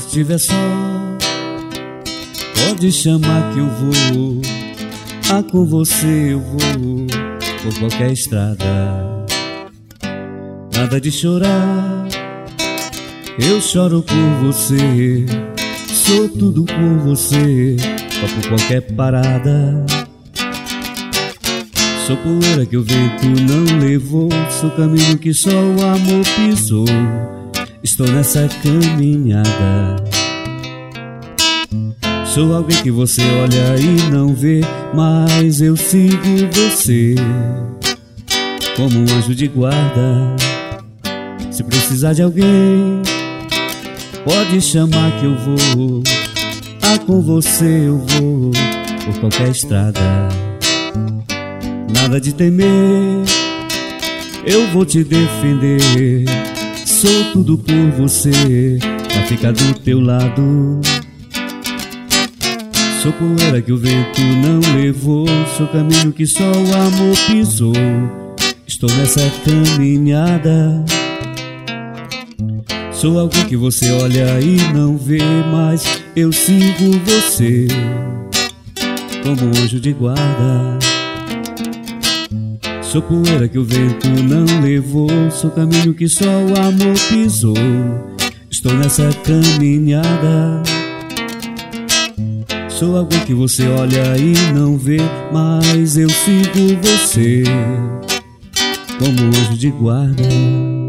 estiver só, pode chamar que eu vou. Ah, com você eu vou por qualquer estrada. Nada de chorar, eu choro por você. Sou tudo por você, só por qualquer parada. Sou poeira que o vento não levou, sou caminho que só o amor pisou. Estou nessa caminhada. Sou alguém que você olha e não vê, mas eu sigo você como um anjo de guarda. Se precisar de alguém, pode chamar que eu vou. Ah, com você eu vou por qualquer estrada. Nada de temer, eu vou te defender. Sou tudo por você, pra ficar do teu lado. Sou poeira que o vento não levou, sou caminho que só o amor pisou. Estou nessa caminhada. Sou alguém que você olha e não vê, mas eu sigo você como um anjo de guarda. Sou poeira que o vento não levou, sou caminho que só o amor pisou. Estou nessa caminhada. Sou alguém que você olha e não vê, mas eu sigo você como um anjo de guarda.